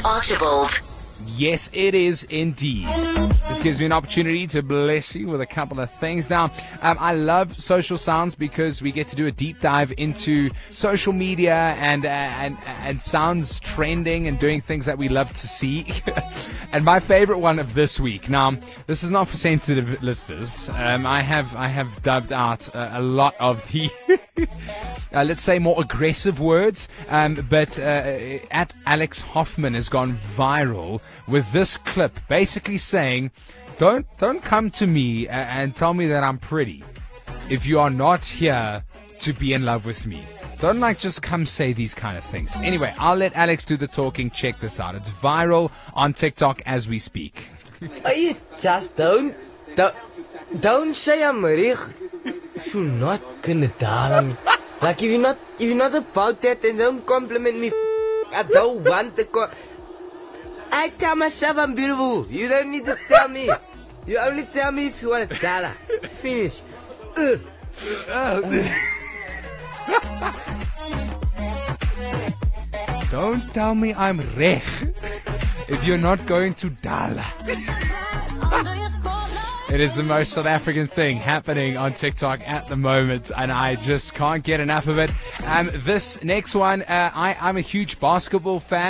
with Archibald. Yes, it is indeed. This gives me an opportunity to bless you with a couple of things. Now, I love Social Sounds because we get to do a deep dive into social media and sounds trending and doing things that we love to see. And my favorite one of this week. Now, this is not for sensitive listeners. I have dubbed out a lot of the let's say more aggressive words. But at Alex Hoffman has gone viral with this clip, basically saying, don't come to me and tell me that I'm pretty if you are not here to be in love with me. Don't just come say these kind of things. Anyway, I'll let Alex do the talking. Check this out. It's viral on TikTok as we speak. You just don't say I'm rich if you're not gonna tell me. Like if you're not about that, then don't compliment me. I don't want to I tell myself I'm beautiful. You don't need to tell me. You only tell me if you want a dollar. Finish. Don't tell me I'm rich if you're not going to Dala. It is the most South African thing happening on TikTok at the moment, and I just can't get enough of it. This next one, I'm a huge basketball fan.